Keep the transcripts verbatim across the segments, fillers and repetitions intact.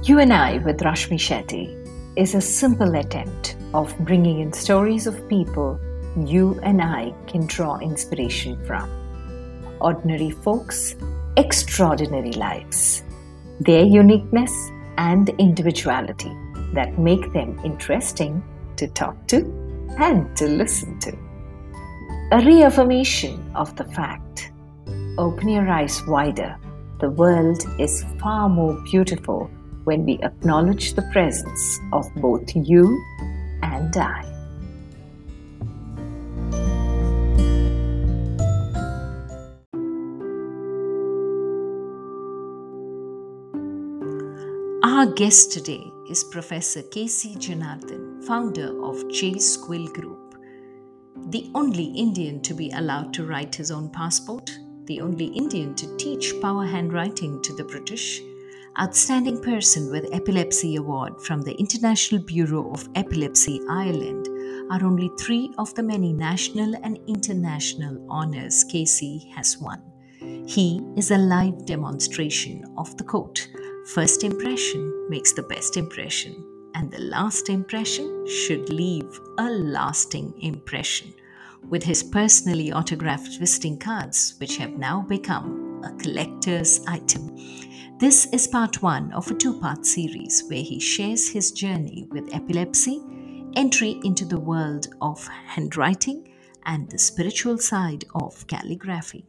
You and I with Rashmi Shetty is a simple attempt of bringing in stories of people you and I can draw inspiration from. Ordinary folks, extraordinary lives. Their uniqueness and individuality that make them interesting to talk to and to listen to. A reaffirmation of the fact, open your eyes wider. The world is far more beautiful when we acknowledge the presence of both you and I. Our guest today is Professor K C Janardhan, founder of J. Squill Group, the only Indian to be allowed to write his own passport, the only Indian to teach power handwriting to the British, Outstanding Person with Epilepsy Award from the International Bureau of Epilepsy Ireland are only three of the many national and international honours K C has won. He is a live demonstration of the quote, "First impression makes the best impression, and the last impression should leave a lasting impression," with his personally autographed visiting cards, which have now become a collector's item. This is part one of a two-part series where he shares his journey with epilepsy, entry into the world of handwriting, and the spiritual side of calligraphy.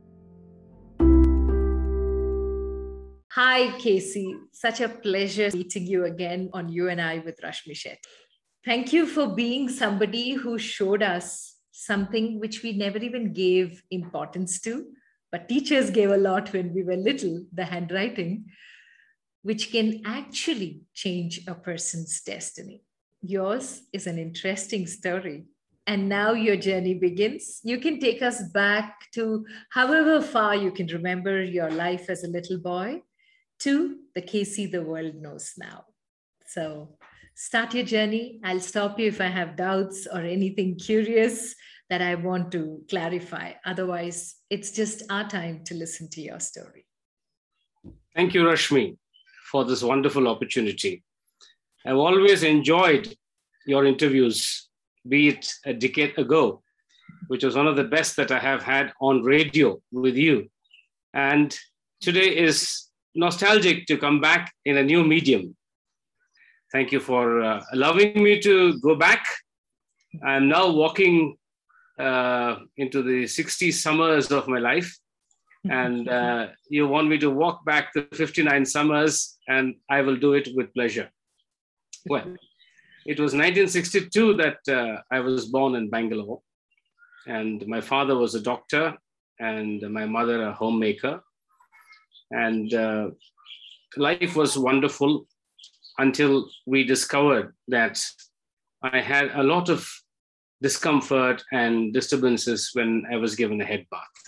Hi, Casey. Such a pleasure meeting you again on You and I with Rashmi Shetty. Thank you for being somebody who showed us something which we never even gave importance to, but teachers gave a lot when we were little, the handwriting, which can actually change a person's destiny. Yours is an interesting story. And now your journey begins. You can take us back to however far you can remember your life as a little boy to the K C the world knows now. So start your journey. I'll stop you if I have doubts or anything curious that I want to clarify. Otherwise, it's just our time to listen to your story. Thank you, Rashmi, for this wonderful opportunity. I've always enjoyed your interviews, be it a decade ago, which was one of the best that I have had on radio with you. And today is nostalgic to come back in a new medium. Thank you for uh, allowing me to go back. I'm now walking uh, into the sixty summers of my life. And uh, you want me to walk back the fifty-nine summers, and I will do it with pleasure. Well, it was nineteen sixty-two that uh, I was born in Bangalore. And my father was a doctor and my mother a homemaker. And uh, life was wonderful until we discovered that I had a lot of discomfort and disturbances when I was given a head bath.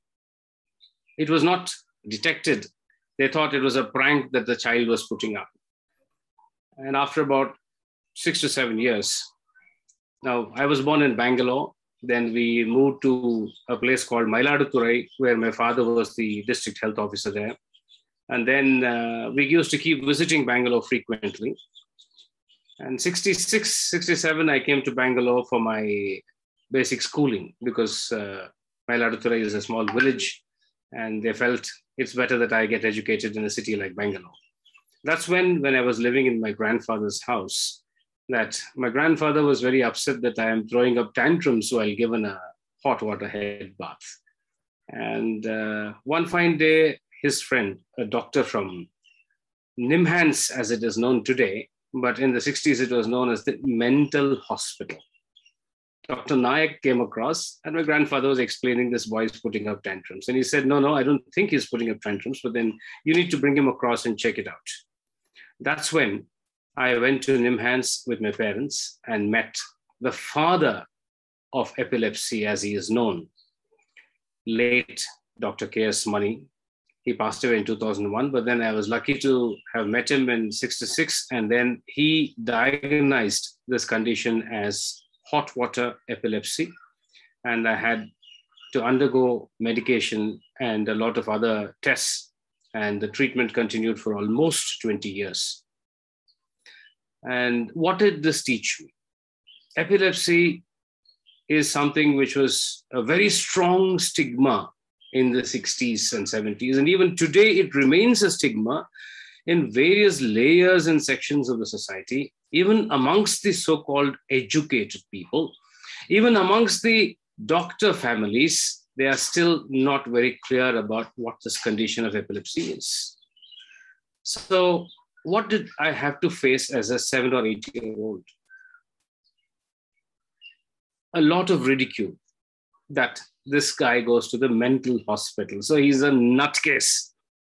It was not detected. They thought it was a prank that the child was putting up. And after about six to seven years, now I was born in Bangalore. Then we moved to a place called Mailaduthurai, where my father was the district health officer there. And then uh, we used to keep visiting Bangalore frequently. And sixty-six, sixty-seven, I came to Bangalore for my basic schooling because uh, Mailaduthurai is a small village and they felt it's better that I get educated in a city like Bangalore. That's when, when I was living in my grandfather's house, that my grandfather was very upset that I am throwing up tantrums while given a hot water head bath. And uh, one fine day, his friend, a doctor from Nimhans, as it is known today, but in the sixties, it was known as the mental hospital. Doctor Nayak came across and my grandfather was explaining this boy is putting up tantrums. And he said, no, no, I don't think he's putting up tantrums, but then you need to bring him across and check it out. That's when I went to Nimhans with my parents and met the father of epilepsy, as he is known, late Doctor K S Mani. He passed away in two thousand one, but then I was lucky to have met him in sixty-six, and then he diagnosed this condition as hot water epilepsy. And I had to undergo medication and a lot of other tests, and the treatment continued for almost twenty years. And what did this teach me? Epilepsy is something which was a very strong stigma in the sixties and seventies. And even today, it remains a stigma in various layers and sections of the society, even amongst the so-called educated people, even amongst the doctor families. They are still not very clear about what this condition of epilepsy is. So what did I have to face as a seven or eight year old? A lot of ridicule that this guy goes to the mental hospital, so he's a nutcase.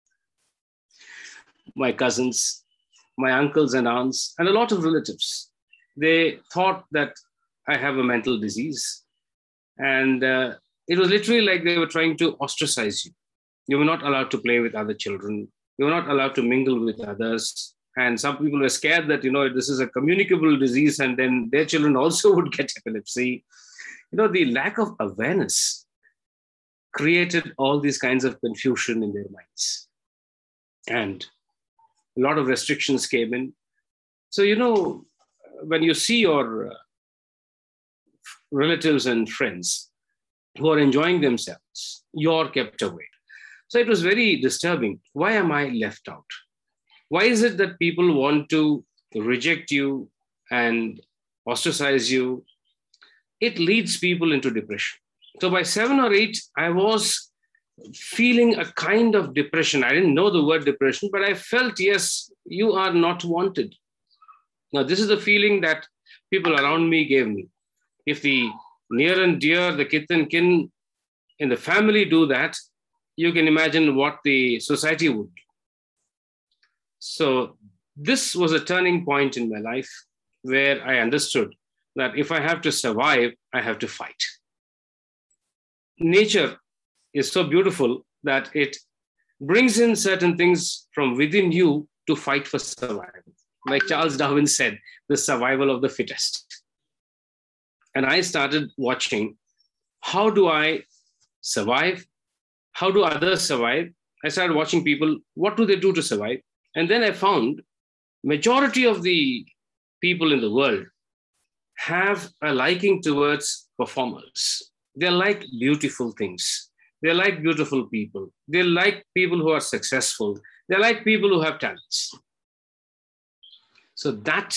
My cousins, my uncles and aunts, and a lot of relatives, they thought that I have a mental disease. And uh, it was literally like they were trying to ostracize you. You were not allowed to play with other children. You were not allowed to mingle with others. And some people were scared that, you know, this is a communicable disease and then their children also would get epilepsy. You know, the lack of awareness created all these kinds of confusion in their minds. And a lot of restrictions came in. So, you know, when you see your relatives and friends who are enjoying themselves, you're kept away. So it was very disturbing. Why am I left out? Why is it that people want to reject you and ostracize you? It leads people into depression. So by seven or eight, I was feeling a kind of depression. I didn't know the word depression, but I felt, yes, you are not wanted. Now, this is the feeling that people around me gave me. If the near and dear, the kith and kin in the family do that, you can imagine what the society would do. So this was a turning point in my life where I understood that if I have to survive, I have to fight. Nature is so beautiful that it brings in certain things from within you to fight for survival. Like Charles Darwin said, the survival of the fittest. And I started watching, how do I survive? How do others survive? I started watching people, what do they do to survive? And then I found majority of the people in the world have a liking towards performers. They like beautiful things. They like beautiful people. They like people who are successful. They like people who have talents. So that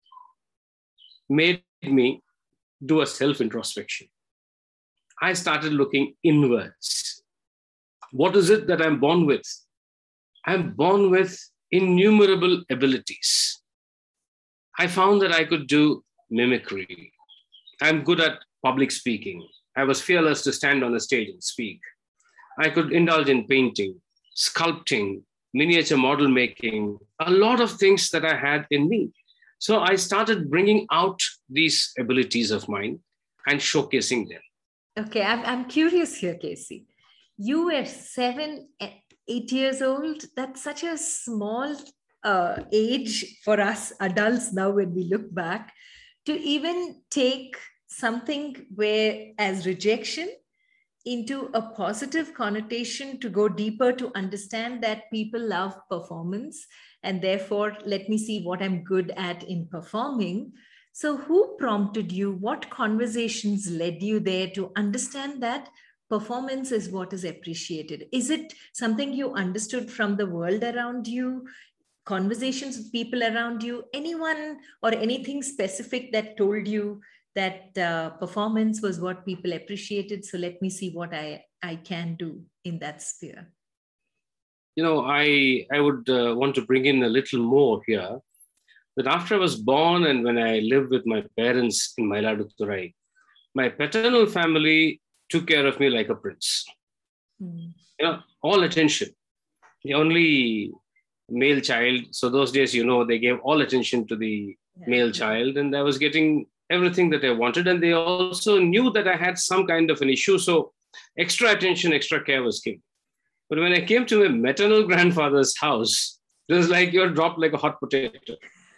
made me do a self-introspection. I started looking inwards. What is it that I'm born with? I'm born with innumerable abilities. I found that I could do mimicry. I'm good at public speaking. I was fearless to stand on a stage and speak. I could indulge in painting, sculpting, miniature model making, a lot of things that I had in me. So I started bringing out these abilities of mine and showcasing them. Okay, I'm, I'm curious here, Casey. You were seven, eight years old. That's such a small uh, age for us adults now when we look back to even take something where as rejection into a positive connotation, to go deeper, to understand that people love performance and therefore let me see what I'm good at in performing. So who prompted you? What conversations led you there to understand that performance is what is appreciated? Is it something you understood from the world around you, conversations with people around you, anyone or anything specific that told you that uh, performance was what people appreciated? So let me see what I, I can do in that sphere. You know, I, I would uh, want to bring in a little more here, that after I was born and when I lived with my parents in Mailaduthurai, my paternal family took care of me like a prince. Mm. You know, all attention. The only male child. So those days, you know, they gave all attention to the yeah. male child, and I was getting everything that I wanted. And they also knew that I had some kind of an issue. So extra attention, extra care was given. But when I came to my maternal grandfather's house, it was like you're dropped like a hot potato.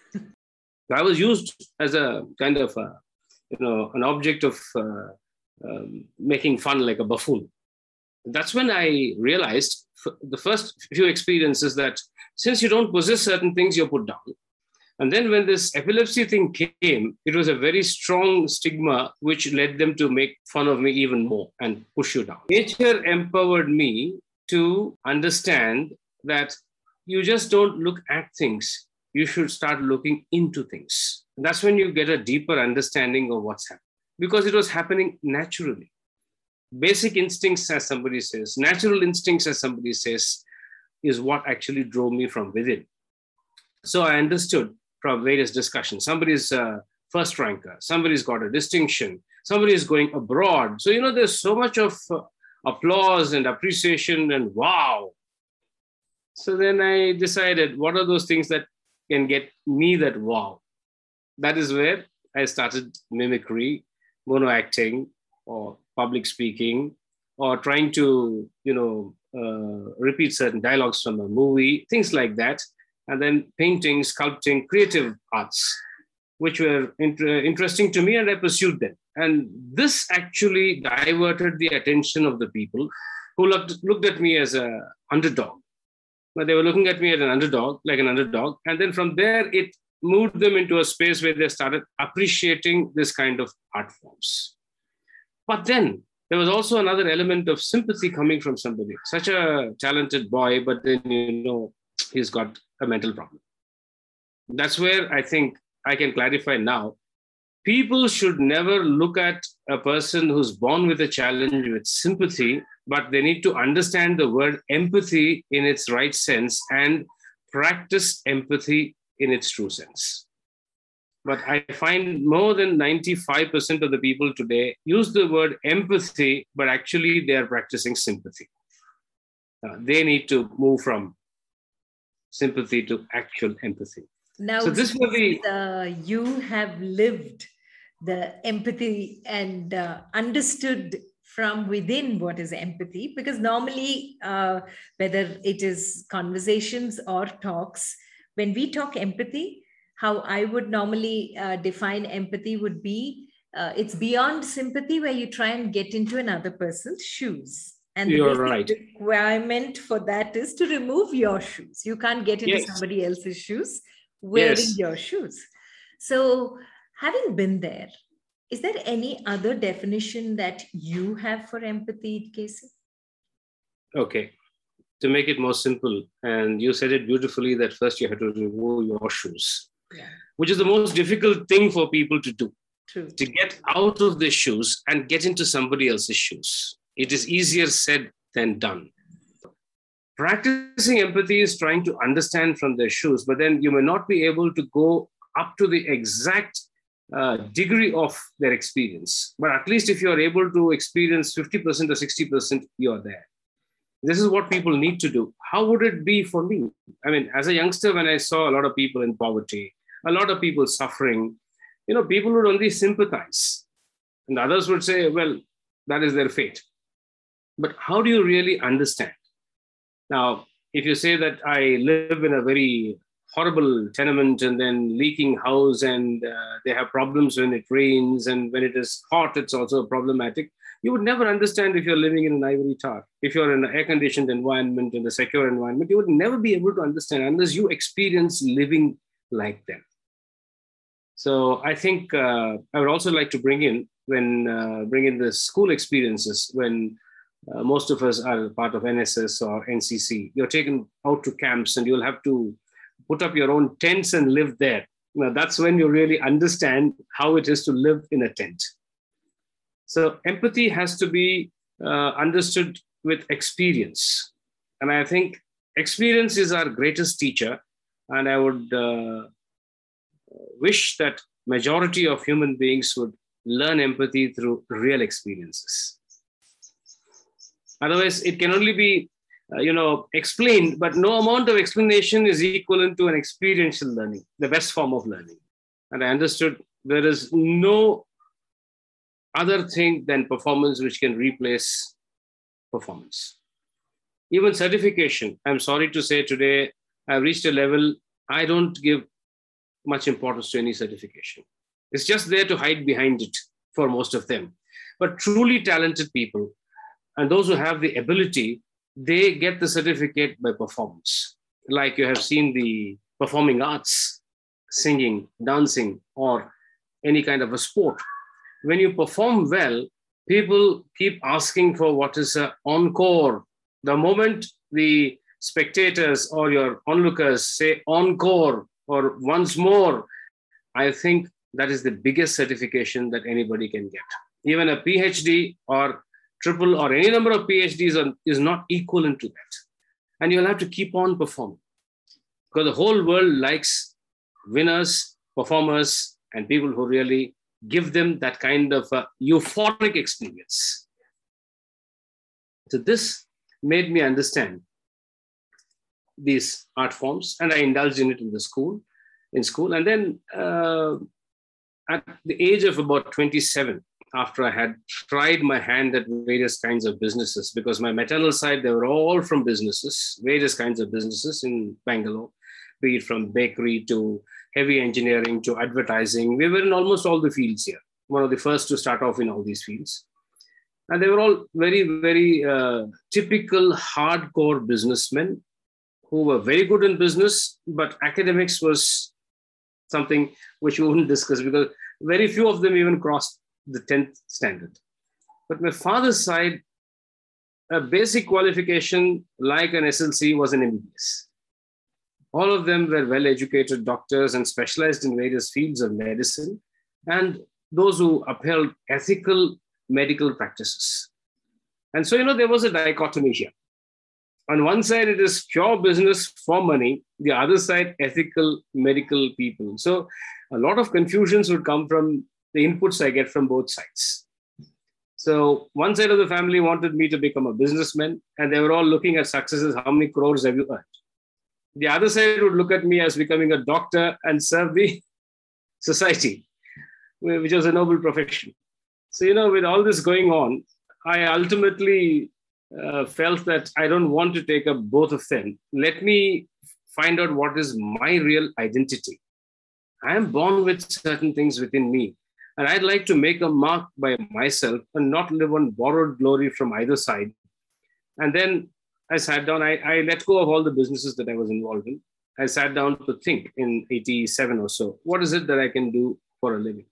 I was used as a kind of, a, you know, an object of uh, um, making fun, like a buffoon. That's when I realized the first few experiences that since you don't possess certain things, you're put down. And then when this epilepsy thing came, it was a very strong stigma, which led them to make fun of me even more and push you down. Nature empowered me to understand that you just don't look at things. You should start looking into things. That's when you get a deeper understanding of what's happening, because it was happening naturally. Basic instincts, as somebody says, natural instincts, as somebody says, is what actually drove me from within. So I understood from various discussions. Somebody's a first ranker, somebody's got a distinction, somebody is going abroad. So, you know, there's so much of uh, applause and appreciation and wow. So then I decided, what are those things that can get me that wow? That is where I started mimicry, mono acting, or public speaking, or trying to, you know, uh, repeat certain dialogues from a movie, things like that. And then painting, sculpting, creative arts, which were inter- interesting to me, and I pursued them. And this actually diverted the attention of the people who looked, looked at me as an underdog. But they were looking at me as an underdog, like an underdog. And then from there, it moved them into a space where they started appreciating this kind of art forms. But then there was also another element of sympathy coming from somebody, such a talented boy, but then, you know, he's got a mental problem. That's where I think I can clarify now. People should never look at a person who's born with a challenge with sympathy, but they need to understand the word empathy in its right sense and practice empathy in its true sense. But I find more than ninety-five percent of the people today use the word empathy, but actually they are practicing sympathy. Uh, they need to move from sympathy to actual empathy. Now, so this will be uh, you have lived the empathy and uh, understood from within what is empathy, because normally, uh, whether it is conversations or talks, when we talk empathy, how I would normally uh, define empathy would be, uh, it's beyond sympathy, where you try and get into another person's shoes. And the You're basic right. requirement for that is to remove your shoes. You can't get into Yes. somebody else's shoes wearing Yes. your shoes. So having been there, is there any other definition that you have for empathy, Casey? Okay. To make it more simple, and you said it beautifully, that first you have to remove your shoes, Yeah. which is the most difficult thing for people to do. True. To get out of the shoes and get into somebody else's shoes. It is easier said than done. Practicing empathy is trying to understand from their shoes, but then you may not be able to go up to the exact uh, degree of their experience. But at least if you're able to experience fifty percent or sixty percent, you're there. This is what people need to do. How would it be for me? I mean, as a youngster, when I saw a lot of people in poverty, a lot of people suffering, you know, people would only sympathize. And others would say, well, that is their fate. But how do you really understand? Now, if you say that I live in a very horrible tenement and then leaking house, and uh, they have problems when it rains, and when it is hot, it's also problematic. You would never understand if you're living in an ivory tower. If you're in an air-conditioned environment, in a secure environment, you would never be able to understand unless you experience living like them. So I think uh, I would also like to bring in, when uh, bring in the school experiences, when uh, most of us are part of N S S or N C C. You're taken out to camps and you'll have to put up your own tents and live there. Now, that's when you really understand how it is to live in a tent. So empathy has to be uh, understood with experience. And I think experience is our greatest teacher. And I would uh, wish that majority of human beings would learn empathy through real experiences. Otherwise, it can only be, uh, you know, explained, but no amount of explanation is equivalent to an experiential learning, the best form of learning. And I understood there is no other thing than performance which can replace performance. Even certification, I'm sorry to say today, I've reached a level, I don't give much importance to any certification. It's just there to hide behind it for most of them. But truly talented people, and those who have the ability, they get the certificate by performance. Like you have seen the performing arts singing, dancing, or any kind of a sport. When you perform well, people keep asking for what is an encore. The moment the spectators or your onlookers say encore or once more, I think that is the biggest certification that anybody can get. Even a PhD or triple or any number of PhDs are, is not equivalent to that. And you'll have to keep on performing because the whole world likes winners, performers, and people who really give them that kind of a euphoric experience. So this made me understand these art forms, and I indulged in it in the school, in school. And then uh, at the age of about twenty-seven, after I had tried my hand at various kinds of businesses, because my maternal side, they were all from businesses, various kinds of businesses in Bangalore, be it from bakery to heavy engineering to advertising. We were in almost all the fields here, one of the first to start off in all these fields. And they were all very, very uh, typical hardcore businessmen who were very good in business, but academics was something which we wouldn't discuss because very few of them even crossed the tenth standard. But my father's side, a basic qualification like an S L C was an M B B S. All of them were well-educated doctors and specialized in various fields of medicine, and those who upheld ethical medical practices. And so, you know, there was a dichotomy here. On one side, it is pure business for money. The other side, ethical medical people. So a lot of confusions would come from the inputs I get from both sides. So one side of the family wanted me to become a businessman, and they were all looking at successes. How many crores have you earned? The other side would look at me as becoming a doctor and serve the society, which was a noble profession. So, you know, with all this going on, I ultimately uh, felt that I don't want to take up both of them. Let me find out what is my real identity. I am born with certain things within me, and I'd like to make a mark by myself and not live on borrowed glory from either side. And then I sat down, I, I let go of all the businesses that I was involved in. I sat down to think in eighty-seven or so, what is it that I can do for a living?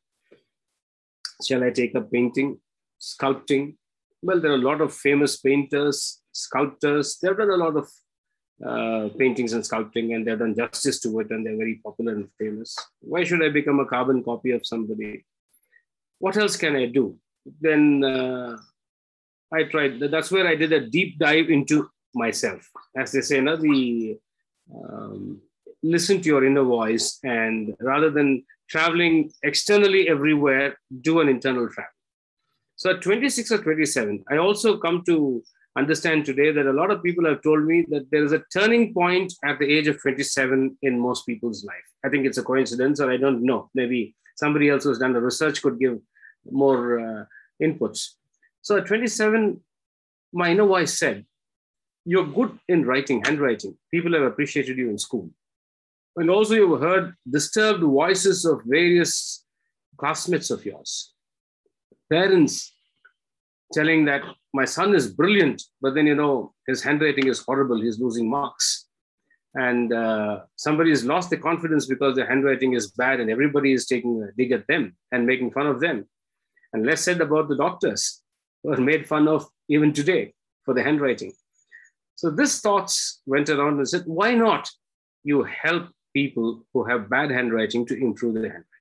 Shall I take up painting, sculpting? Well, there are a lot of famous painters, sculptors. They've done a lot of uh, paintings and sculpting, and they've done justice to it, and they're very popular and famous. Why should I become a carbon copy of somebody? What else can I do? Then uh, I tried. That's where I did a deep dive into myself. As they say, you know, the um, listen to your inner voice, and rather than traveling externally everywhere, do an internal travel. So at twenty-six or twenty-seven, I also come to understand today that a lot of people have told me that there is a turning point at the age of twenty-seven in most people's life. I think it's a coincidence, or I don't know. Maybe somebody else who's done the research could give more uh, inputs. So at twenty-seven, my inner voice said, you're good in writing, handwriting. People have appreciated you in school. And also you've heard disturbed voices of various classmates of yours. Parents telling that my son is brilliant, but then, you know, his handwriting is horrible. He's losing marks. And uh, somebody has lost the confidence because their handwriting is bad and everybody is taking a dig at them and making fun of them. And less said about the doctors who are made fun of even today for the handwriting. So these thoughts went around and said, why not you help people who have bad handwriting to improve their handwriting?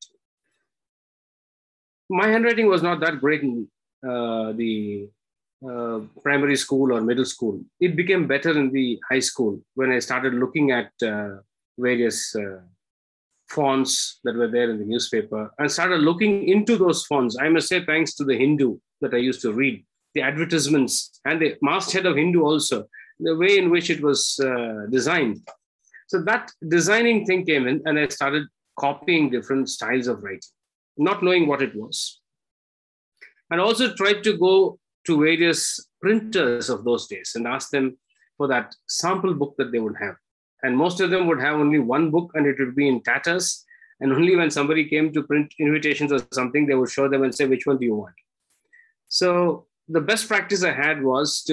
My handwriting was not that great in uh, the uh, primary school or middle school. It became better in the high school when I started looking at uh, various uh, fonts that were there in the newspaper and started looking into those fonts. I must say, thanks to the Hindu that I used to read, the advertisements and the masthead of Hindu also, the way in which it was uh, designed. So that designing thing came in, and I started copying different styles of writing, not knowing what it was. And also tried to go to various printers of those days and ask them for that sample book that they would have. And most of them would have only one book, and it would be in tatters. And only when somebody came to print invitations or something, they would show them and say, which one do you want? So the best practice I had was to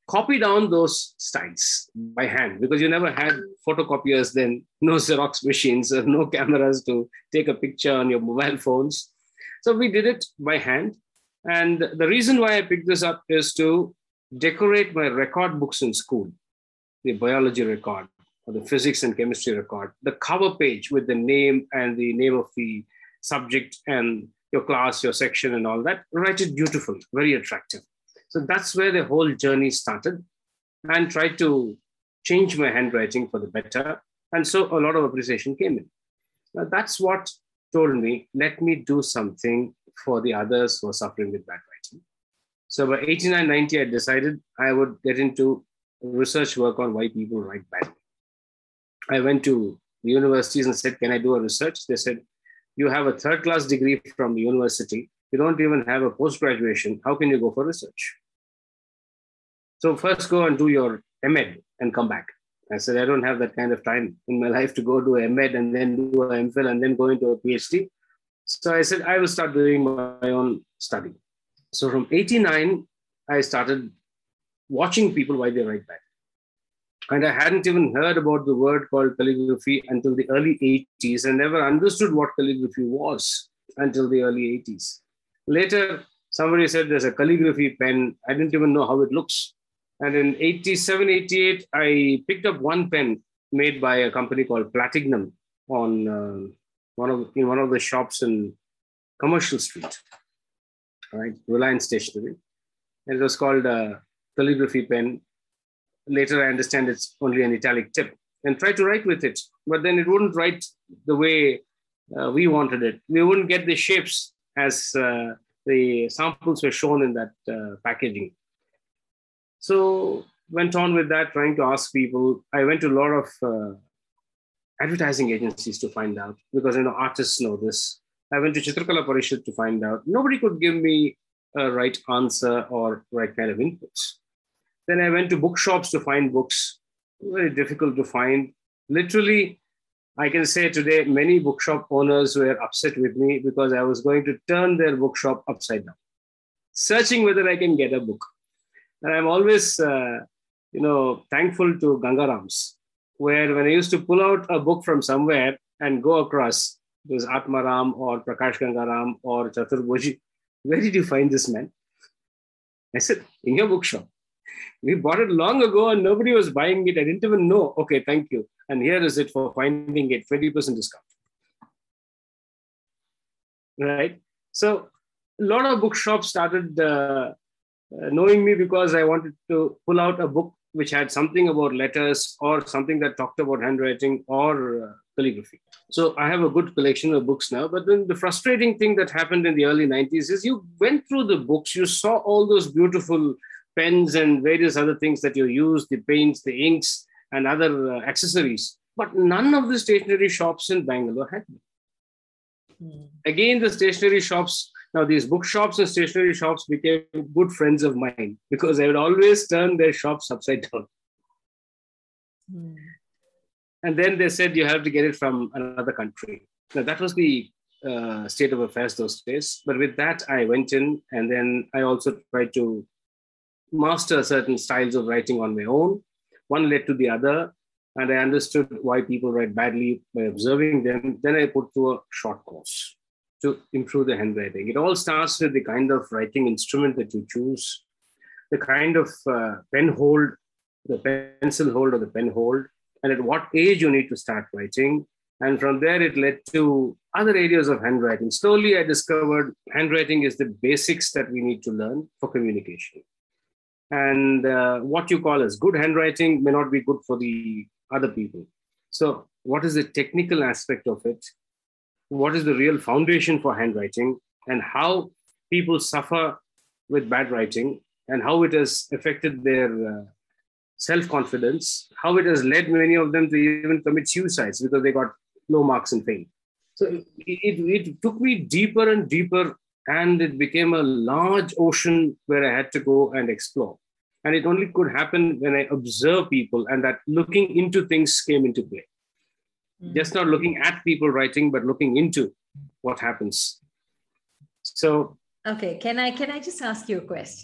copy down those styles by hand, because you never had photocopiers then, no Xerox machines, or no cameras to take a picture on your mobile phones. So we did it by hand. And the reason why I picked this up is to decorate my record books in school, the biology record or the physics and chemistry record, the cover page with the name and the name of the subject and your class, your section and all that, write it beautifully, very attractive. So that's where the whole journey started, and tried to change my handwriting for the better. And so a lot of appreciation came in. Now that's what told me, let me do something for the others who are suffering with bad writing. So by eighty-nine, ninety, I decided I would get into research work on why people write badly. I went to the universities and said, can I do a research? They said, you have a third class degree from the university. You don't even have a post-graduation. How can you go for research? So first go and do your M Ed and come back. I said, I don't have that kind of time in my life to go do a M Ed and then do a MPhil and then go into a PhD. So I said, I will start doing my own study. So from eighty-nine, I started watching people why they write bad. And I hadn't even heard about the word called calligraphy until the early eighties, and never understood what calligraphy was until the early eighties. Later, somebody said there's a calligraphy pen. I didn't even know how it looks. And in eighty-seven, eighty-eight, I picked up one pen made by a company called Platinum on uh, one of in one of the shops in Commercial Street, right? Reliance Stationery. And it was called a calligraphy pen. Later, I understand it's only an italic tip, and tried to write with it. But then it wouldn't write the way uh, we wanted it. We wouldn't get the shapes as uh, the samples were shown in that uh, packaging. So went on with that, trying to ask people. I went to a lot of uh, advertising agencies to find out, because you know artists know this. I went to Chitrakala Parishad to find out. Nobody could give me a right answer or right kind of inputs. Then I went to bookshops to find books. Very difficult to find. Literally, I can say today, many bookshop owners were upset with me because I was going to turn their bookshop upside down, searching whether I can get a book. And I'm always, uh, you know, thankful to Gangaram's, where when I used to pull out a book from somewhere and go across, it was Atmaram or Prakash Gangaram or Chaturbhuji, where did you find this man? I said, in your bookshop. We bought it long ago and nobody was buying it. I didn't even know. Okay, thank you. And here is it for finding it, twenty percent discount. Right? So a lot of bookshops started uh, uh, knowing me because I wanted to pull out a book which had something about letters or something that talked about handwriting or uh, calligraphy. So I have a good collection of books now. But then the frustrating thing that happened in the early nineties is you went through the books, you saw all those beautiful pens and various other things that you use, the paints, the inks, and other uh, accessories. But none of the stationery shops in Bangalore had them. Mm. Again, the stationery shops, now these bookshops and stationery shops became good friends of mine because I would always turn their shops upside down. Mm. And then they said, you have to get it from another country. Now, that was the uh, state of affairs those days. But with that, I went in, and then I also tried to master certain styles of writing on my own. One led to the other, and I understood why people write badly by observing them. Then I put through a short course to improve the handwriting. It all starts with the kind of writing instrument that you choose, the kind of uh, pen hold, the pencil hold or the pen hold, and at what age you need to start writing. And from there, it led to other areas of handwriting. Slowly, I discovered handwriting is the basics that we need to learn for communication. And uh, what you call as good handwriting may not be good for the other people. So what is the technical aspect of it? What is the real foundation for handwriting, and how people suffer with bad writing, and how it has affected their uh, self-confidence, how it has led many of them to even commit suicides because they got low marks and failed. So it, it, it took me deeper and deeper, and it became a large ocean where I had to go and explore. And it only could happen when I observe people, and that looking into things came into play. Mm-hmm. Just not looking at people writing, but looking into what happens. So, okay, can I can I just ask you a question?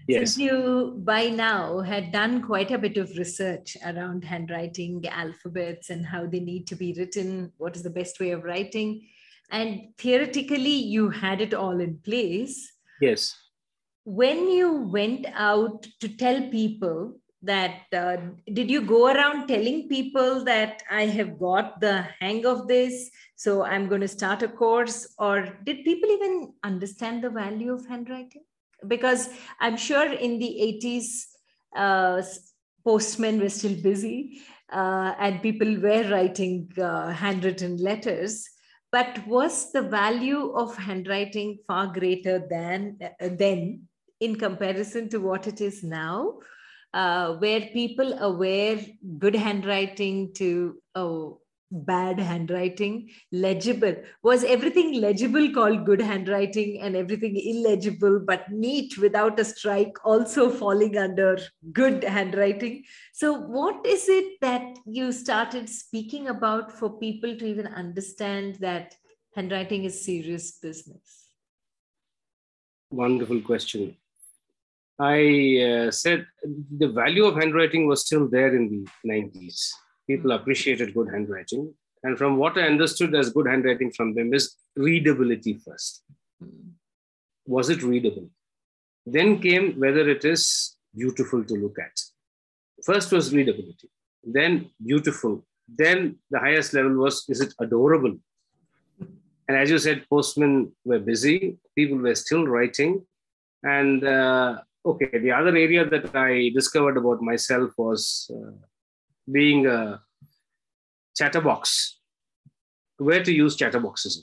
Yes. Since you by now had done quite a bit of research around handwriting, alphabets, and how they need to be written, what is the best way of writing, and theoretically you had it all in place. Yes. When you went out to tell people that, uh, did you go around telling people that I have got the hang of this, so I'm going to start a course? Or did people even understand the value of handwriting? Because I'm sure in the eighties, uh, postmen were still busy uh, and people were writing uh, handwritten letters. But was the value of handwriting far greater than uh, then in comparison to what it is now? Uh, were people aware good handwriting to oh, bad handwriting, legible? Was everything legible called good handwriting and everything illegible but neat without a strike also falling under good handwriting? So what is it that you started speaking about for people to even understand that handwriting is serious business? Wonderful question. I uh, said the value of handwriting was still there in the nineties. People appreciated good handwriting. And from what I understood as good handwriting from them is readability first. Was it readable? Then came whether it is beautiful to look at. First was readability, then beautiful. Then the highest level was, is it adorable? And as you said, postmen were busy, people were still writing. And uh, okay, the other area that I discovered about myself was uh, being a chatterbox, where to use chatterboxes.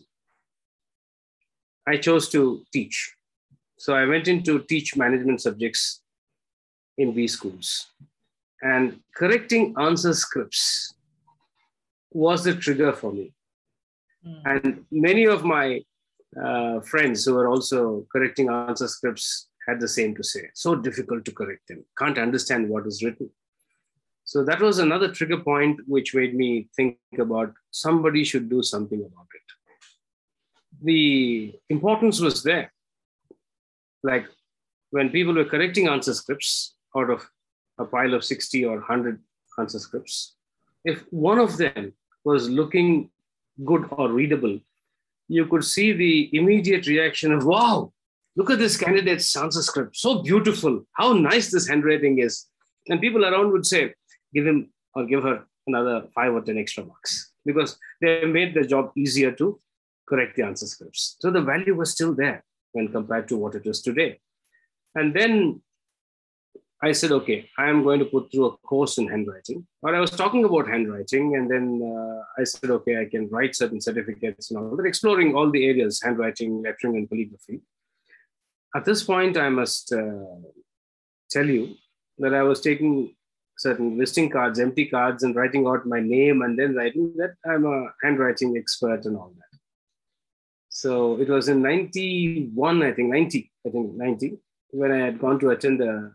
I chose to teach. So I went in to teach management subjects in B schools. And correcting answer scripts was the trigger for me. Mm. And many of my uh, friends who were also correcting answer scripts had the same to say. So difficult to correct them. Can't understand what is written. So that was another trigger point which made me think about somebody should do something about it. The importance was there. Like when people were correcting answer scripts out of a pile of sixty or one hundred answer scripts, if one of them was looking good or readable, you could see the immediate reaction of, wow, look at this candidate's answer script. So beautiful. How nice this handwriting is. And people around would say, give him or give her another five or ten extra marks because they made the job easier to correct the answer scripts. So the value was still there when compared to what it is today. And then I said, okay, I am going to put through a course in handwriting. Or I was talking about handwriting, and then uh, I said, okay, I can write certain certificates and all that, exploring all the areas, handwriting, lettering, and calligraphy. At this point, I must uh, tell you that I was taking certain visiting cards, empty cards, and writing out my name, and then writing that I'm a handwriting expert and all that. So it was in ninety-one, I think, ninety, I think ninety, when I had gone to attend a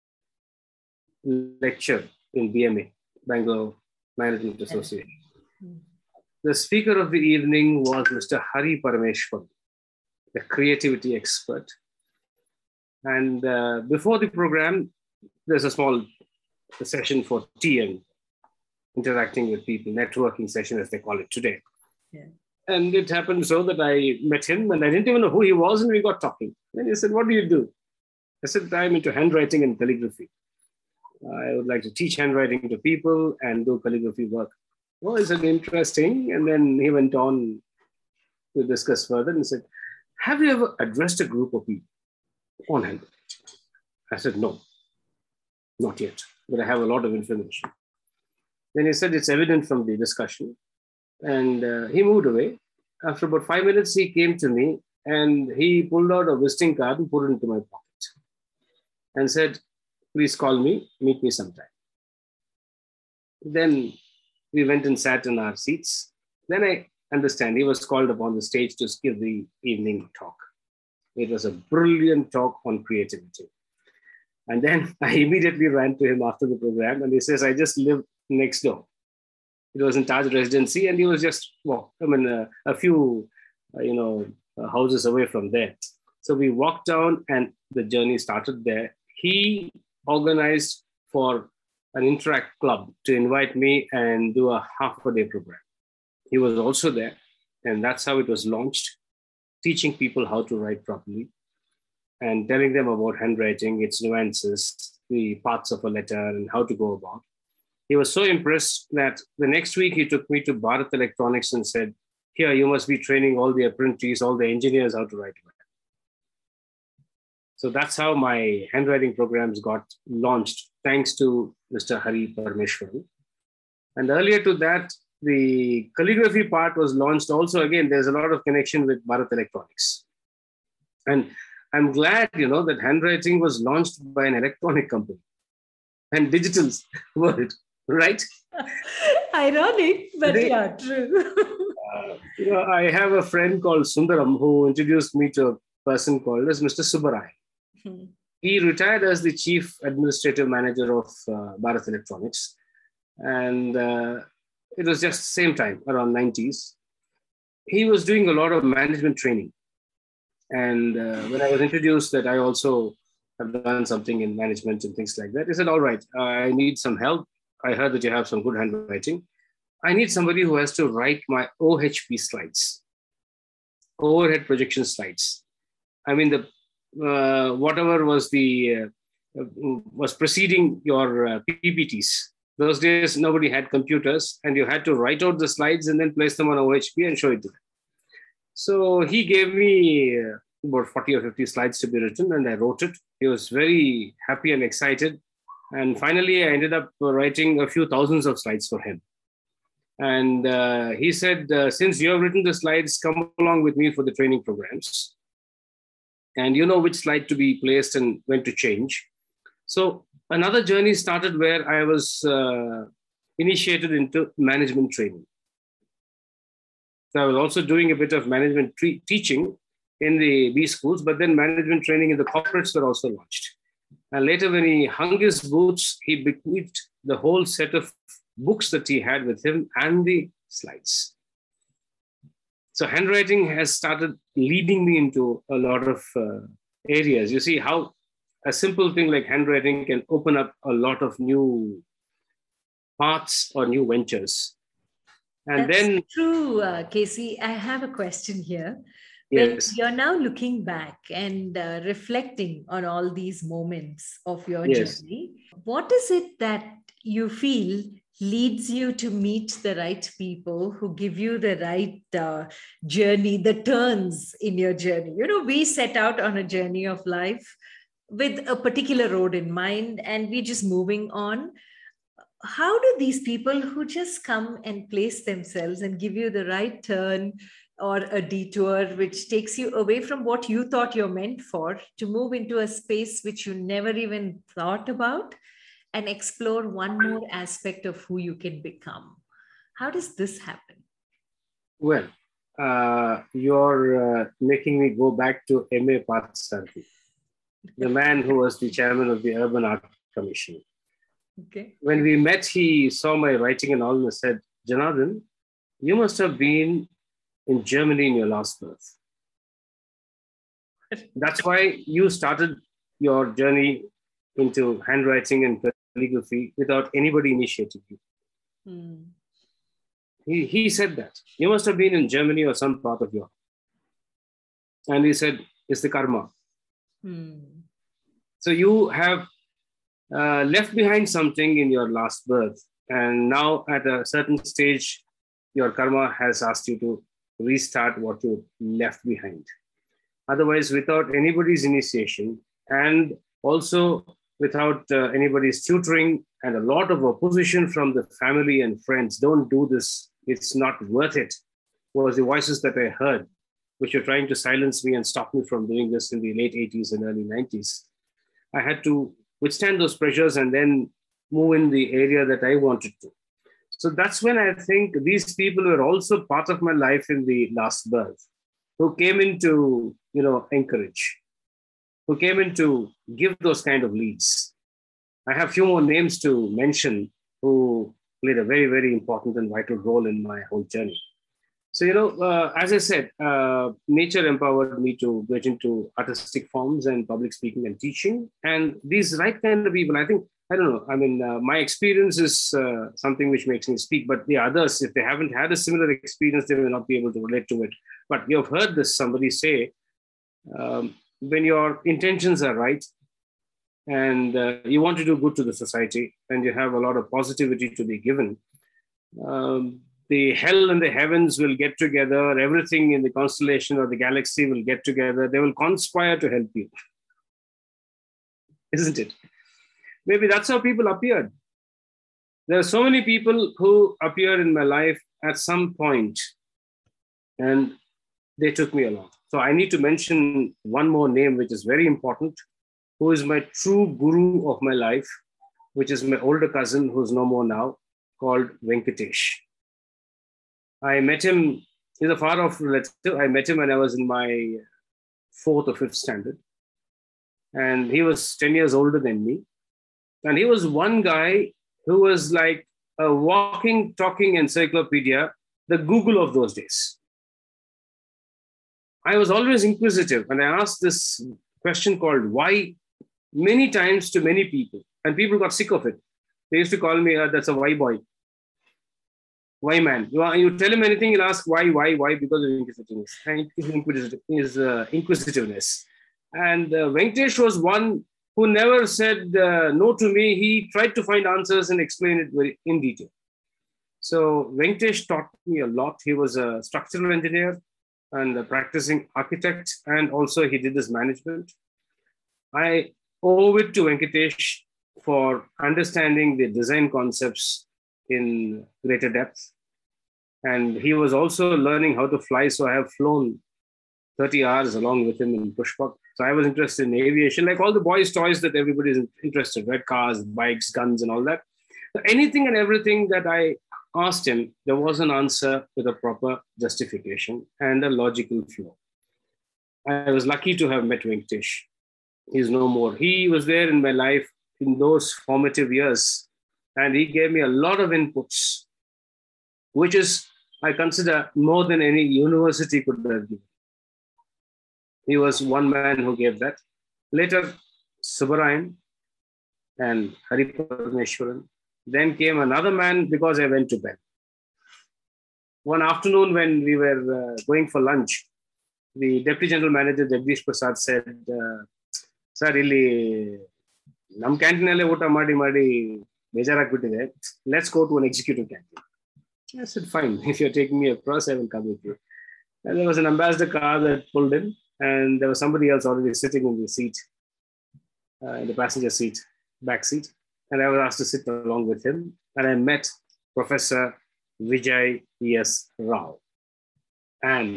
lecture in B M A, Bangalore Management Association. The speaker of the evening was Mister Hari Parameshwar, the creativity expert. And uh, before the program, there's a small session for tea and interacting with people, networking session as they call it today. Yeah. And it happened so that I met him and I didn't even know who he was, and we got talking. And he said, what do you do? I said, I'm into handwriting and calligraphy. I would like to teach handwriting to people and do calligraphy work. Oh, he said, interesting. And then he went on to discuss further and said, have you ever addressed a group of people on handwriting? I said, no, not yet, but I have a lot of information. Then he said, it's evident from the discussion. And uh, he moved away. After about five minutes, he came to me and he pulled out a visiting card and put it into my pocket and said, please call me, meet me sometime. Then we went and sat in our seats. Then I understand he was called upon the stage to give the evening talk. It was a brilliant talk on creativity. And then I immediately ran to him after the program and he says, I just live next door. It was in Taj Residency and he was just, well, I mean, uh, a few, uh, you know, uh, houses away from there. So we walked down and the journey started there. he organized for an Interact club to invite me and do a half a day program. He was also there, and that's how it was launched, teaching people how to write properly and telling them about handwriting, its nuances, the parts of a letter, and how to go about. He was so impressed that the next week he took me to Bharat Electronics and said, here, you must be training all the apprentices, all the engineers how to write. So that's how my handwriting programs got launched, thanks to Mister Hari Parameshwaran. And earlier to that, the calligraphy part was launched also. Again, there's a lot of connection with Bharat Electronics. And I'm glad, you know, that handwriting was launched by an electronic company and digital world, right? Ironic, but They, yeah, true. uh, you know, I have a friend called Sundaram who introduced me to a person called as Mister Subbarai. Hmm. He retired as the chief administrative manager of uh, Bharat Electronics. And uh, it was just same time, around nineties. He was doing a lot of management training. And uh, when I was introduced that I also have done something in management and things like that, he said, all right, I need some help. I heard that you have some good handwriting. I need somebody who has to write my O H P slides, overhead projection slides. I mean, the uh, whatever was the uh, was preceding your uh, P P Ts. Those days, nobody had computers, and you had to write out the slides and then place them on O H P and show it to them. So he gave me uh, about forty or fifty slides to be written, and I wrote it. He was very happy and excited. And finally, I ended up writing a few thousands of slides for him. And uh, he said, uh, since you have written the slides, come along with me for the training programs. And you know which slide to be placed and when to change. So another journey started where I was uh, initiated into management training. So I was also doing a bit of management tre- teaching in the B schools, but then management training in the corporates were also launched. And later when he hung his boots, he bequeathed the whole set of books that he had with him and the slides. So handwriting has started leading me into a lot of uh, areas. You see how a simple thing like handwriting can open up a lot of new paths or new ventures. And That's then true, uh, Casey. I have a question here. Yes. When you're now looking back and uh, reflecting on all these moments of your Yes. journey, what is it that you feel leads you to meet the right people who give you the right uh, journey, the turns in your journey? You know, we set out on a journey of life with a particular road in mind, and we're just moving on. How do these people who just come and place themselves and give you the right turn or a detour which takes you away from what you thought you're meant for to move into a space which you never even thought about and explore one more aspect of who you can become? How does this happen? Well, uh, you're uh, making me go back to M A Parthasarathy, the man who was the chairman of the Urban Art Commission. Okay. When we met, he saw my writing and all and said, Janardhan, you must have been in Germany in your last birth. That's why you started your journey into handwriting and calligraphy without anybody initiating you. Hmm. He, he said that. You must have been in Germany or some part of Europe. And he said, it's the karma. Hmm. So you have uh, left behind something in your last birth. And now at a certain stage, your karma has asked you to restart what you left behind. Otherwise, without anybody's initiation and also without uh, anybody's tutoring and a lot of opposition from the family and friends, don't do this, it's not worth it, was the voices that I heard, which were trying to silence me and stop me from doing this in the late eighties and early nineties. I had to withstand those pressures and then move in the area that I wanted to. So that's when I think these people were also part of my life in the last birth, who came in to, you know, encourage, who came in to give those kind of leads. I have a few more names to mention who played a very, very important and vital role in my whole journey. So, you know, uh, as I said, uh, nature empowered me to get into artistic forms and public speaking and teaching. And these right kind of people, I think, I don't know, I mean, uh, my experience is uh, something which makes me speak, but the others, if they haven't had a similar experience, they will not be able to relate to it. But you've heard this, somebody say, um, when your intentions are right and uh, you want to do good to the society and you have a lot of positivity to be given, um, the hell and the heavens will get together. Everything in the constellation or the galaxy will get together. They will conspire to help you. Isn't it? Maybe that's how people appeared. There are so many people who appeared in my life at some point, and they took me along. So I need to mention one more name, which is very important, who is my true guru of my life, which is my older cousin, who's no more now, called Venkatesh. I met him, he's a far off relative. I met him when I was in my fourth or fifth standard. And he was ten years older than me. And he was one guy who was like a walking, talking encyclopedia, the Google of those days. I was always inquisitive, and I asked this question called why many times to many people, and people got sick of it. They used to call me, uh, that's a why boy. Why man? You, you tell him anything, he'll ask why, why, why, because of inquisitiveness. And his uh, inquisitiveness. And uh, Venkatesh was one who never said uh, no to me. He tried to find answers and explain it very in detail. So Venkatesh taught me a lot. He was a structural engineer and a practicing architect, and also he did his management. I owe it to Venkatesh for understanding the design concepts in greater depth. And he was also learning how to fly. So I have flown thirty hours along with him in Pushpak. So I was interested in aviation, like all the boys' toys that everybody is interested, right? Cars, bikes, guns, and all that. So anything and everything that I asked him, there was an answer with a proper justification and a logical flow. I was lucky to have met Venkatesh. He's no more. He was there in my life in those formative years, and he gave me a lot of inputs, which is, I consider, more than any university could have given. He was one man who gave that. Later, Subbarayan and Hari Parameshwaran. Then came another man because I went to bed. One afternoon when we were uh, going for lunch, the Deputy General Manager, Jagdish Prasad, said, uh, Sir, illi nam canteen alle ota ಮಾಡಿ ಮಾಡಿ ಬೇಜಾರಾಗ್ಬಿಟ್ಟಿದೆ. Let's go to an executive canteen. I said, fine. If you're taking me across, I will come with you. And there was an ambassador car that pulled in, and there was somebody else already sitting in the seat, uh, in the passenger seat, back seat. And I was asked to sit along with him. And I met Professor Vijay S. Rao. And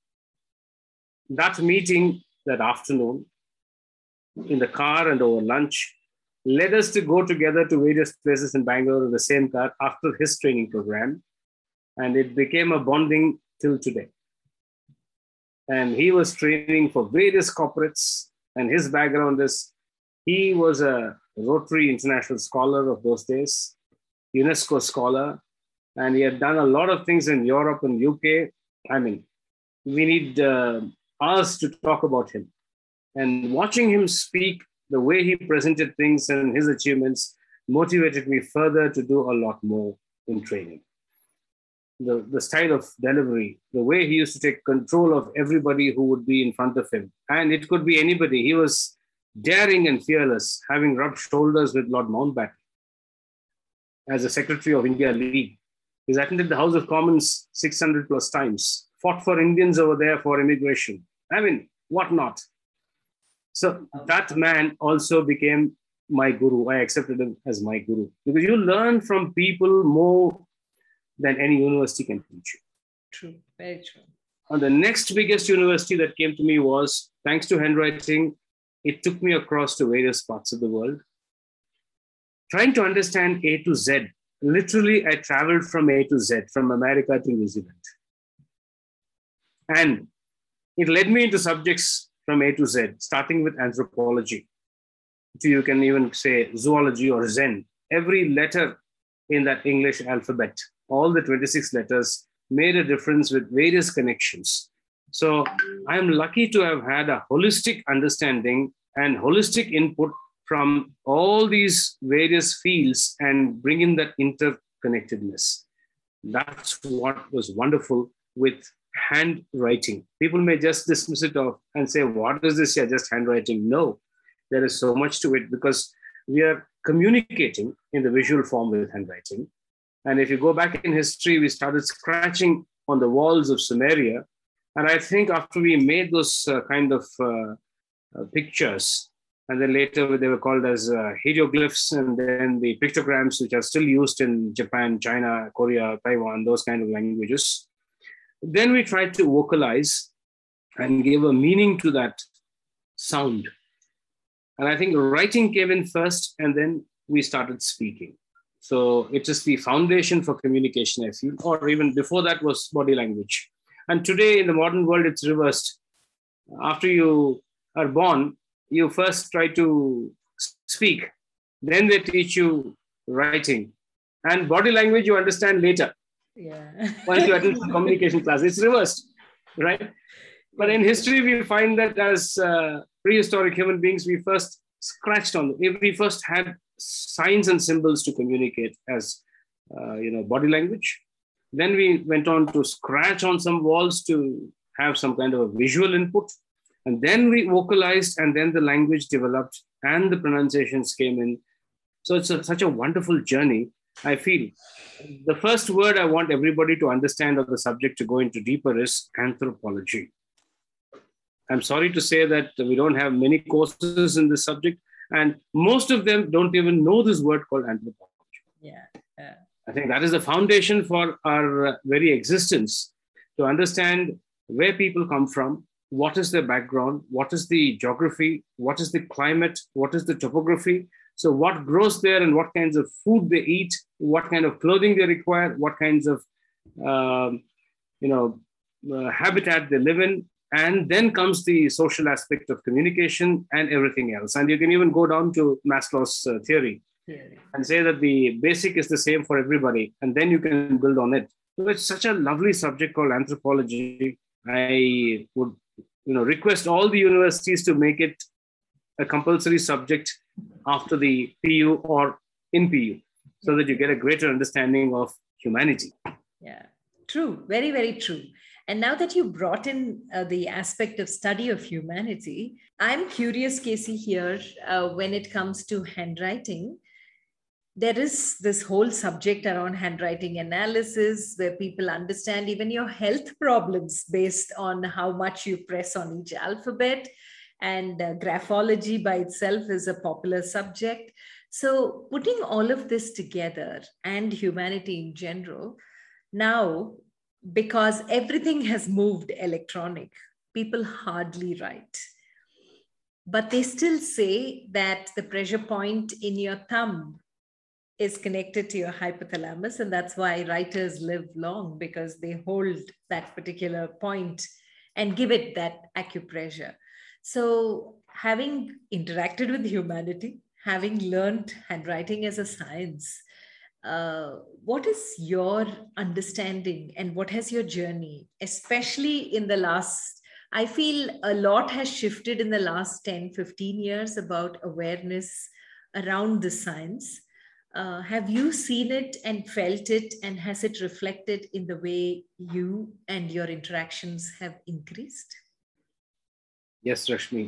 that meeting that afternoon in the car and over lunch led us to go together to various places in Bangalore in the same car after his training program. And it became a bonding till today. And he was training for various corporates, and his background is he was a Rotary International Scholar of those days, UNESCO scholar, and he had done a lot of things in Europe and U K. I mean, we need uh, hours to talk about him. And watching him speak, the way he presented things and his achievements motivated me further to do a lot more in training. The, the style of delivery, the way he used to take control of everybody who would be in front of him. And it could be anybody. He was daring and fearless, having rubbed shoulders with Lord Mountbatten as a Secretary of India League. He's attended the House of Commons six hundred plus times, fought for Indians over there for immigration. I mean, what not? So that man also became my guru. I accepted him as my guru. Because you learn from people more than any university can teach you. True, very true. And the next biggest university that came to me was, thanks to handwriting, it took me across to various parts of the world. Trying to understand A to Z. Literally, I traveled from A to Z, from America to New Zealand. And it led me into subjects from A to Z, starting with anthropology. So you can even say zoology or Zen. Every letter in that English alphabet, all the twenty-six letters, made a difference with various connections. So I'm lucky to have had a holistic understanding and holistic input from all these various fields and bring in that interconnectedness. That's what was wonderful with handwriting. People may just dismiss it off and say, what is this here, just handwriting? No, there is so much to it because we are communicating in the visual form with handwriting. And if you go back in history, we started scratching on the walls of Sumeria. And I think after we made those uh, kind of uh, uh, pictures, and then later they were called as uh, hieroglyphs, and then the pictograms, which are still used in Japan, China, Korea, Taiwan, those kind of languages. Then we tried to vocalize and give a meaning to that sound. And I think writing came in first, and then we started speaking. So it is the foundation for communication, I feel, or even before that was body language. And today in the modern world, it's reversed. After you are born, you first try to speak, then they teach you writing. And body language you understand later. Yeah. Once you attend communication class, it's reversed, right? But in history, we find that as uh, prehistoric human beings, we first scratched on them. We first had signs and symbols to communicate as, uh, you know, body language. Then we went on to scratch on some walls to have some kind of a visual input. And then we vocalized, and then the language developed and the pronunciations came in. So it's a, such a wonderful journey, I feel. The first word I want everybody to understand of the subject to go into deeper is anthropology. I'm sorry to say that we don't have many courses in this subject, and most of them don't even know this word called anthropology. Yeah. yeah. I think that is the foundation for our very existence, to understand where people come from, what is their background, what is the geography, what is the climate, what is the topography. So what grows there and what kinds of food they eat, what kind of clothing they require, what kinds of um, you know, uh, habitat they live in. And then comes the social aspect of communication and everything else. And you can even go down to Maslow's uh, theory Theory. and say that the basic is the same for everybody. And then you can build on it. So it's such a lovely subject called anthropology. I would you know, request all the universities to make it a compulsory subject after the P U or in P U, so that you get a greater understanding of humanity. Yeah, true. Very, very true. And now that you brought in uh, the aspect of study of humanity, I'm curious, Casey, here, uh, when it comes to handwriting, there is this whole subject around handwriting analysis where people understand even your health problems based on how much you press on each alphabet. And uh, graphology by itself is a popular subject. So putting all of this together and humanity in general, now, because everything has moved electronic, people hardly write. But they still say that the pressure point in your thumb is connected to your hypothalamus. And that's why writers live long, because they hold that particular point and give it that acupressure. So having interacted with humanity, having learned handwriting as a science, uh, what is your understanding and what has your journey, especially in the last, I feel a lot has shifted in the last ten, fifteen years about awareness around the science. Uh, have you seen it and felt it, and has it reflected in the way you and your interactions have increased? Yes, Rashmi.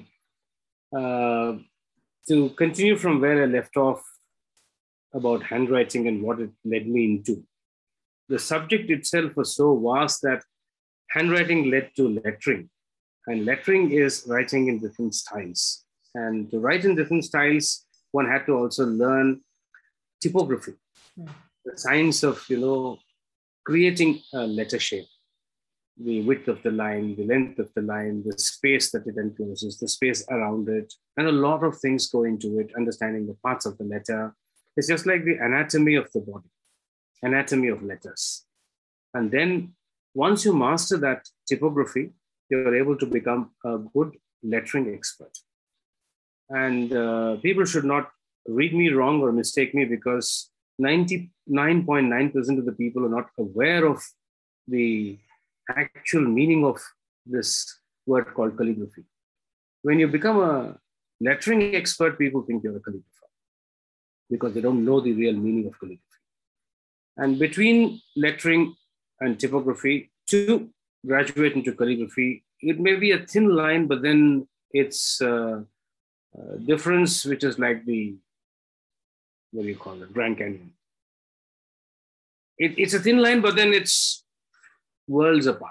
Uh, to continue from where I left off about handwriting and what it led me into, the subject itself was so vast that handwriting led to lettering. And lettering is writing in different styles. And to write in different styles, one had to also learn typography, hmm. the science of, you know, creating a letter shape, the width of the line, the length of the line, the space that it encloses, the space around it, and a lot of things go into it, understanding the parts of the letter. It's just like the anatomy of the body, anatomy of letters. And then once you master that typography, you're able to become a good lettering expert. And uh, people should not read me wrong or mistake me, because ninety-nine point nine percent of the people are not aware of the actual meaning of this word called calligraphy. When you become a lettering expert, people think you're a calligrapher because they don't know the real meaning of calligraphy. And between lettering and typography, to graduate into calligraphy, it may be a thin line, but then it's a, a difference, which is like the, what do you call it, Grand Canyon. It, it's a thin line, but then it's worlds apart.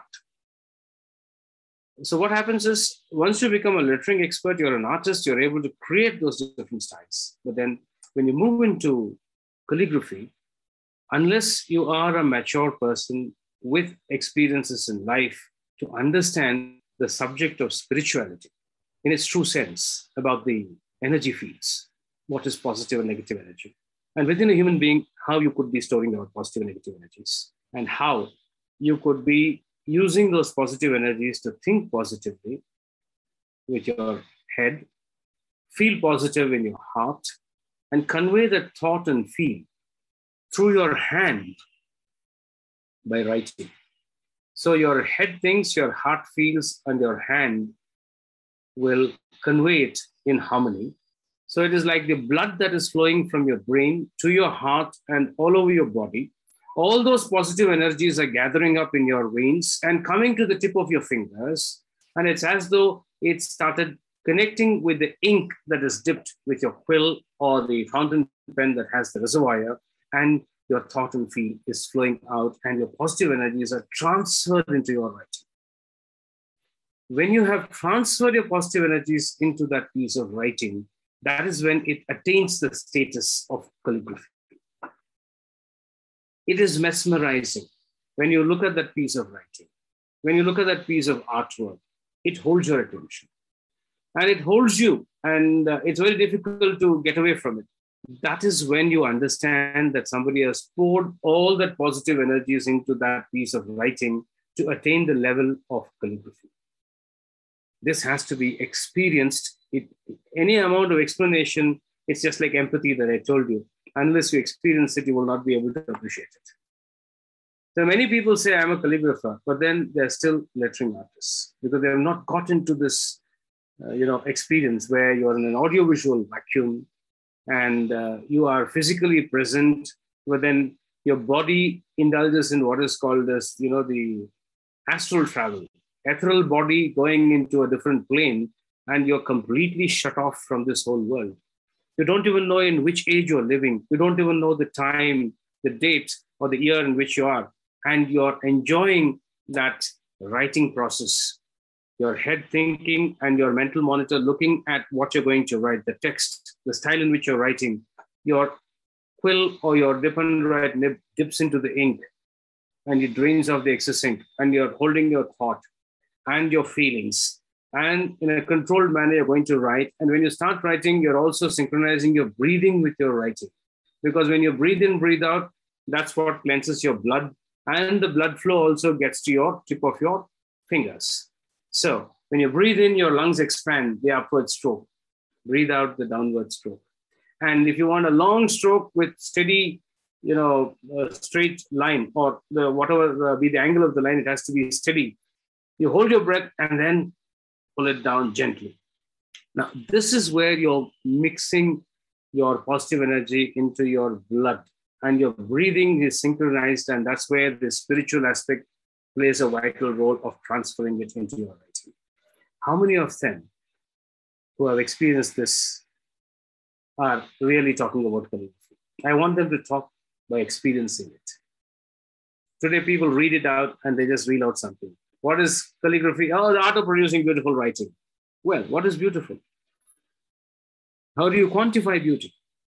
So what happens is, once you become a lettering expert, you're an artist, you're able to create those different styles. But then when you move into calligraphy, unless you are a mature person with experiences in life to understand the subject of spirituality in its true sense, about the energy fields, what is positive and negative energy, and within a human being, how you could be storing out positive and negative energies, and how you could be using those positive energies to think positively with your head, feel positive in your heart, and convey that thought and feel through your hand by writing. So your head thinks, your heart feels, and your hand will convey it in harmony. So it is like the blood that is flowing from your brain to your heart and all over your body. All those positive energies are gathering up in your veins and coming to the tip of your fingers. And it's as though it started connecting with the ink that is dipped with your quill or the fountain pen that has the reservoir, and your thought and feel is flowing out, and your positive energies are transferred into your writing. When you have transferred your positive energies into that piece of writing, that is when it attains the status of calligraphy. It is mesmerizing. When you look at that piece of writing, when you look at that piece of artwork, it holds your attention. And it holds you, and uh, it's very difficult to get away from it. That is when you understand that somebody has poured all that positive energies into that piece of writing to attain the level of calligraphy. This has to be experienced. It, any amount of explanation, it's just like empathy that I told you. Unless you experience it, you will not be able to appreciate it. So many people say I'm a calligrapher, but then they're still lettering artists because they have not got into this uh, you know, experience where you're in an audiovisual vacuum and uh, you are physically present, but then your body indulges in what is called as, you know, the astral travel, ethereal body going into a different plane, and you're completely shut off from this whole world. You don't even know in which age you're living. You don't even know the time, the date, or the year in which you are. And you're enjoying that writing process. Your head thinking and your mental monitor looking at what you're going to write, the text, the style in which you're writing. Your quill or your dip and write nib dips into the ink and it drains off the excess ink, and you're holding your thought and your feelings. And in a controlled manner, you're going to write. And when you start writing, you're also synchronizing your breathing with your writing. Because when you breathe in, breathe out, that's what cleanses your blood. And the blood flow also gets to your tip of your fingers. So when you breathe in, your lungs expand, the upward stroke. Breathe out, the downward stroke. And if you want a long stroke with steady, you know, uh, straight line, or the, whatever uh, be the angle of the line, it has to be steady. You hold your breath and then pull it down gently. Now, this is where you're mixing your positive energy into your blood, and your breathing is synchronized, and that's where the spiritual aspect plays a vital role of transferring it into your writing. How many of them who have experienced this are really talking about calligraphy? I want them to talk by experiencing it. Today, people read it out and they just read out something. What is calligraphy? Oh, the art of producing beautiful writing. Well, what is beautiful? How do you quantify beauty?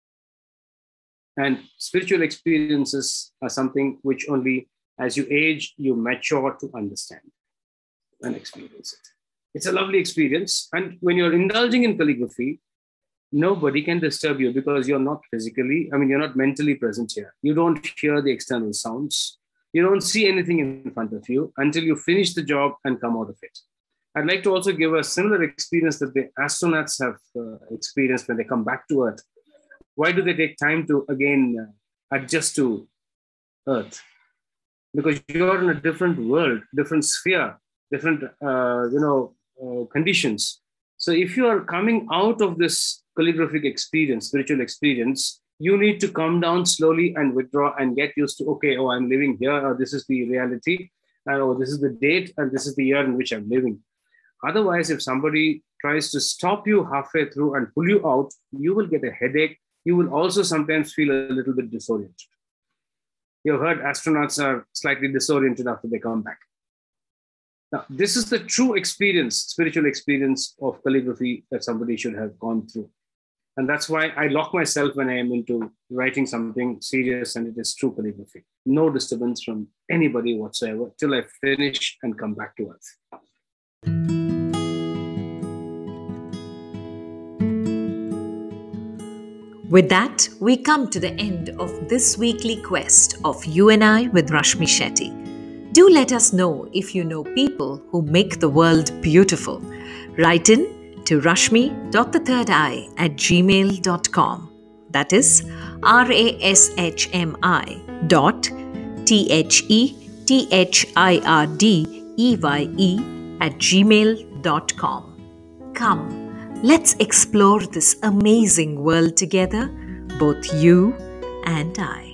And spiritual experiences are something which only as you age, you mature to understand and experience it. It's a lovely experience. And when you're indulging in calligraphy, nobody can disturb you because you're not physically, I mean, you're not mentally present here. You don't hear the external sounds. You don't see anything in front of you until you finish the job and come out of it. I'd like to also give a similar experience that the astronauts have uh, experienced when they come back to Earth. Why do they take time to, again, uh, adjust to Earth? because you're in a different world, different sphere, different, uh, you know, uh, conditions. So if you are coming out of this calligraphic experience, spiritual experience, you need to come down slowly and withdraw and get used to, okay, oh, I'm living here, or this is the reality, and oh, this is the date, and this is the year in which I'm living. Otherwise, if somebody tries to stop you halfway through and pull you out, you will get a headache. You will also sometimes feel a little bit disoriented. You've heard astronauts are slightly disoriented after they come back. Now, this is the true experience, spiritual experience of calligraphy that somebody should have gone through. And that's why I lock myself when I am into writing something serious and it is true calligraphy. No disturbance from anybody whatsoever till I finish and come back to earth. With that, we come to the end of this weekly quest of You and I with Rashmi Shetty. Do let us know if you know people who make the world beautiful. Write in to rashmi dot the third eye at gmail dot com. That is R A S H M I dot T H E T H I R D E Y E at gmail dot com. Come, let's explore this amazing world together, both you and I.